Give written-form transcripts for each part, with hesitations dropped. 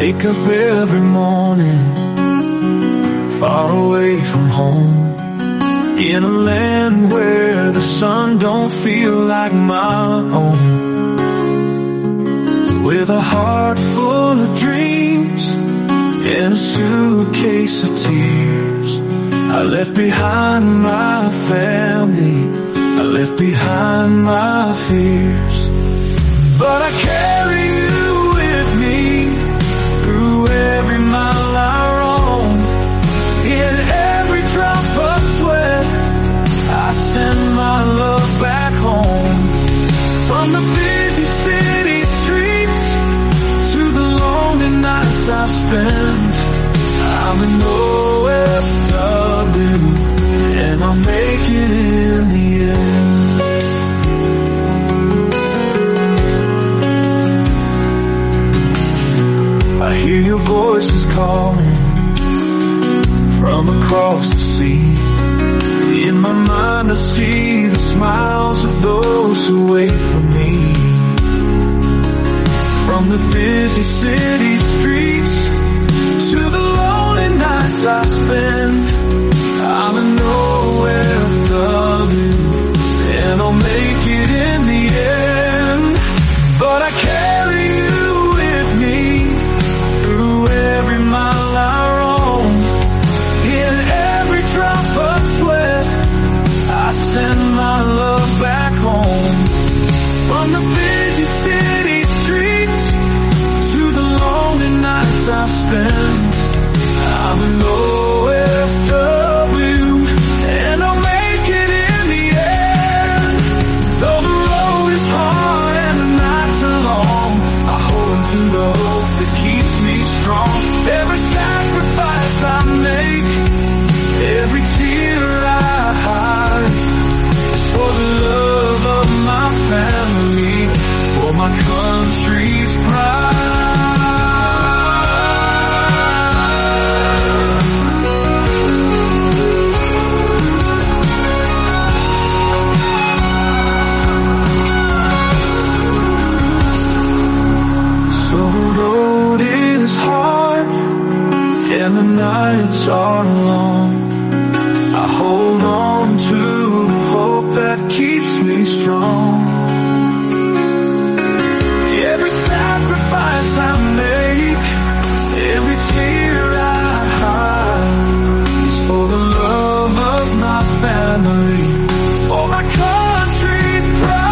wake up every morning, far away from home, in a land where the sun don't feel like my own. With a heart full of dreams and a suitcase of tears, I left behind my family, I left behind my fears. But I carry you with me through every mile I roam. In every drop of sweat, I send my love back home. From the busy city streets to the lonely nights I spend, I'm in OFW, and I'll make it in the end. I hear your voices calling from across the sea. In my mind I see the smiles of those who wait for me. From the busy city streets to the lonely nights I spend, I'm in OFW, and I'll make it in the end. But I carry you with me through every mile I roam. In every drop of sweat, I send my love back home. From the busy city streets to the lonely nights I spend, I'm in OFW, and I'll make it in the end. Though the road is hard and the nights are long, I hold on to the hope that keeps me strong. Every sacrifice I make, every tear I hide, is for the love of my family, for my country's pride. So the road is hard and the nights are long, I hold on to the hope that keeps me strong. Every sacrifice I make, every tear I hide, is for the love of my family, for my country's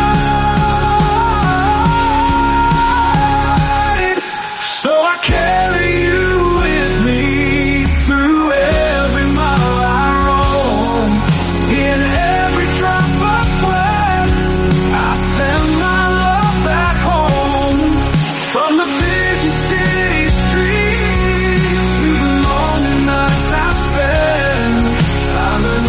pride. So I carry you with me through every mile I roam. In every drop of sweat, I send my love back home. From the busy city streets to the lonely nights I spend, I'm an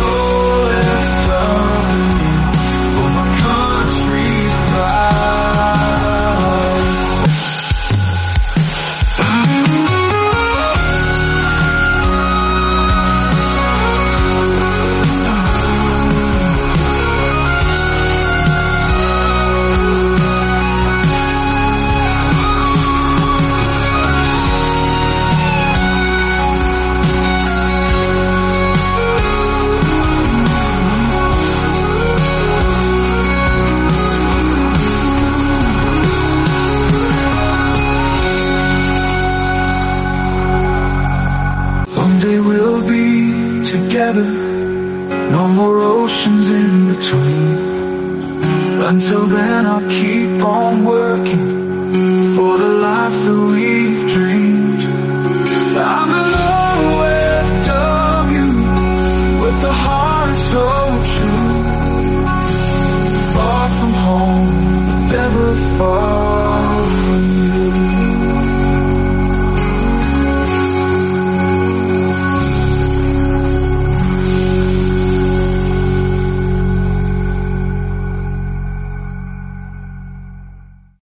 OFW, for my country's pride. Someday we'll be together, no more oceans in between. Until then I'll keep on working for the life that we dream.